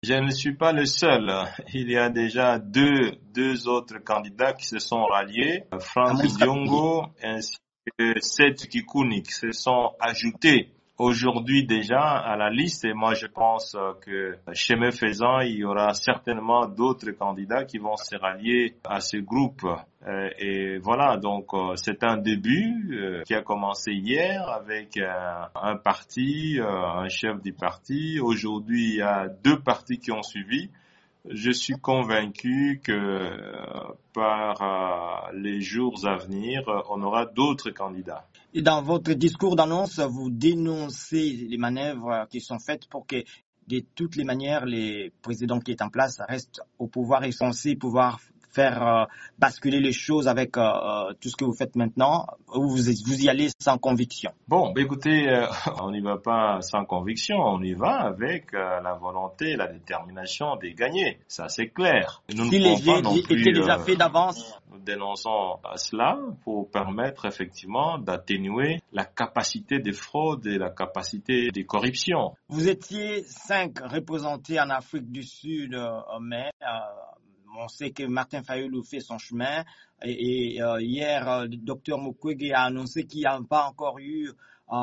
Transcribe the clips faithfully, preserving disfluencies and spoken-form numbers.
Je ne suis pas le seul. Il y a déjà deux, deux autres candidats qui se sont ralliés. Franck Diongo ainsi que Seth Kikuni qui se sont ajoutés aujourd'hui déjà à la liste. Et moi, je pense que chemin faisant, il y aura certainement d'autres candidats qui vont se rallier à ce groupe. Et voilà, donc c'est un début qui a commencé hier avec un parti, un chef du parti. Aujourd'hui, il y a deux partis qui ont suivi. Je suis convaincu que par les jours à venir, on aura d'autres candidats. Et dans votre discours d'annonce, vous dénoncez les manœuvres qui sont faites pour que, de toutes les manières, les présidents qui sont en place restent au pouvoir et sont censés pouvoir faire euh, basculer les choses avec euh, tout ce que vous faites maintenant, ou vous, vous y allez sans conviction? Bon, bah écoutez, euh, on n'y va pas sans conviction, on y va avec euh, la volonté, la détermination de gagner. Ça, c'est clair. Nous si les jeux étaient déjà faits d'avance, nous dénonçons cela pour permettre effectivement d'atténuer la capacité de fraude et la capacité de corruption. Vous étiez cinq représentés en Afrique du Sud, euh, mais euh, on sait que Martin Fayulu fait son chemin et, et euh, hier, euh, le docteur Mukwege a annoncé qu'il n'y a pas encore eu euh,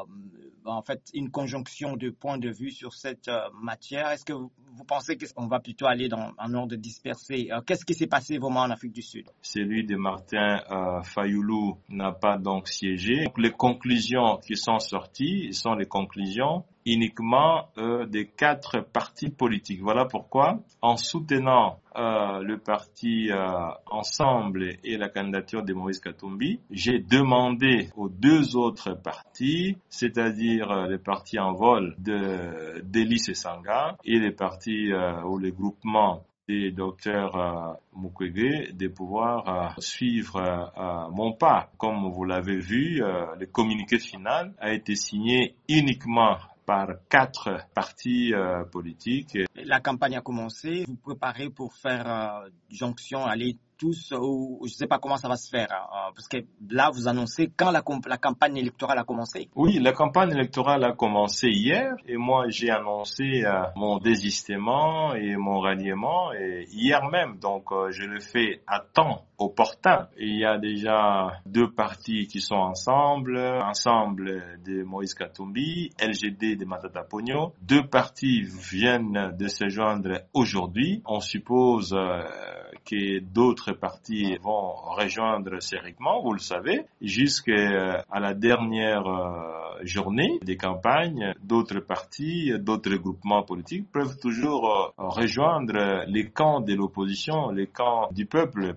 en fait une conjonction de points de vue sur cette euh, matière. Est-ce que vous, vous pensez qu'on va plutôt aller dans un ordre dispersé? euh, Qu'est-ce qui s'est passé vraiment en Afrique du Sud? Celui de Martin euh, Fayulu n'a pas donc siégé. Donc, les conclusions qui sont sorties sont les conclusions uniquement euh, des quatre partis politiques. Voilà pourquoi, en soutenant euh, le parti euh, Ensemble et la candidature de Moïse Katumbi, j'ai demandé aux deux autres partis, c'est-à-dire euh, le parti en vol de d'Elie Sesanga et les partis euh, ou les groupements des docteurs euh, Mukwege, de pouvoir euh, suivre euh, mon pas. Comme vous l'avez vu, euh, le communiqué final a été signé uniquement par quatre partis euh, politiques. La campagne a commencé. Vous préparez pour faire euh, jonction, aller tous, ou je ne sais pas comment ça va se faire, hein, parce que là, vous annoncez quand la, la campagne électorale a commencé. Oui, la campagne électorale a commencé hier et moi, j'ai annoncé euh, mon désistement et mon ralliement et hier même, donc euh, je le fais à temps opportun. Il y a déjà deux partis qui sont ensemble, Ensemble de Moïse Katumbi, L G D de Matata Ponyo. Deux partis viennent de se joindre aujourd'hui. On suppose euh, que d'autres partis vont rejoindre sérieux, vous le savez, jusqu'à la dernière euh, journée des campagnes. D'autres partis, d'autres groupements politiques peuvent toujours euh, rejoindre les camps de l'opposition, les camps du peuple.